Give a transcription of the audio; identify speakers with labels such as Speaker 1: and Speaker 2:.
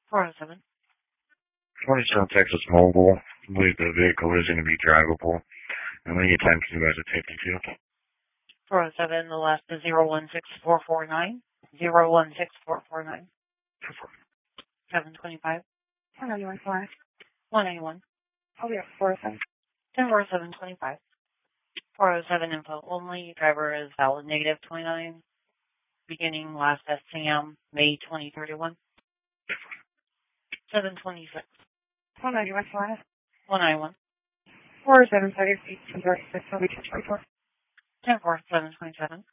Speaker 1: 407.
Speaker 2: 27 Texas Mobile. I believe the vehicle is going to be drivable. How many attempts you guys are taking to?
Speaker 1: 407, the last is 016449. 016449. 725.
Speaker 3: 191.
Speaker 1: 181.
Speaker 3: Oh, yeah, 407.
Speaker 1: 104725. 407 info only. Driver is valid negative 29. Beginning last SCM, May 2031. 726.
Speaker 3: 191.
Speaker 1: 191.
Speaker 3: 407, 36, 104727.
Speaker 1: 104727.